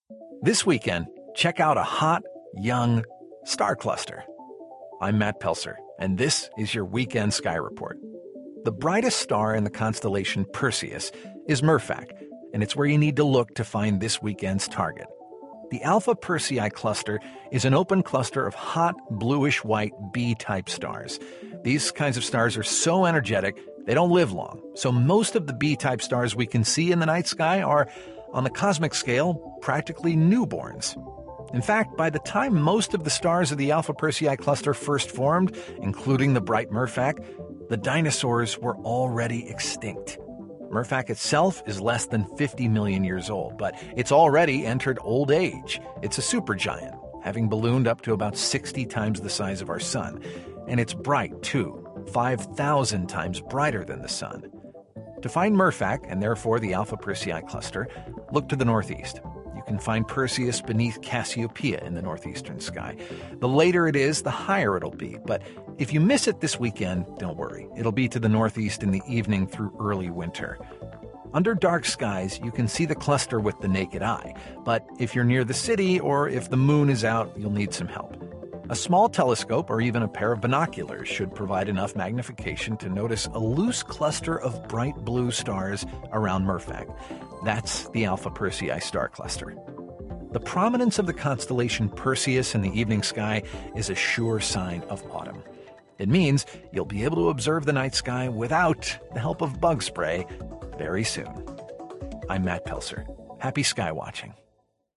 This weekend, check out a hot, young star cluster. I'm Matt Pelser, and this is your Weekend Sky Report. The brightest star in the constellation Perseus is Murphak, and it's where you need to look to find this weekend's target. The Alpha Persei cluster is an open cluster of hot, bluish-white B-type stars. These kinds of stars are so energetic, they don't live long. So most of the B-type stars we can see in the night sky are, on the cosmic scale, practically newborns. In fact, by the time most of the stars of the Alpha Persei cluster first formed, including the bright Murphak, the dinosaurs were already extinct. Murphak itself is less than 50 million years old, but it's already entered old age. It's a supergiant, having ballooned up to about 60 times the size of our sun. And it's bright, too, 5,000 times brighter than the sun. To find Murphak, and therefore the Alpha Persei cluster, look to the northeast. You can find Perseus beneath Cassiopeia in the northeastern sky. The later it is, the higher it'll be. But if you miss it this weekend, don't worry. It'll be to the northeast in the evening through early winter. Under dark skies, you can see the cluster with the naked eye. But if you're near the city or if the moon is out, you'll need some help. A small telescope or even a pair of binoculars should provide enough magnification to notice a loose cluster of bright blue stars around Murphak. That's the Alpha Persei star cluster. The prominence of the constellation Perseus in the evening sky is a sure sign of autumn. It means you'll be able to observe the night sky without the help of bug spray very soon. I'm Matt Pelser. Happy sky watching.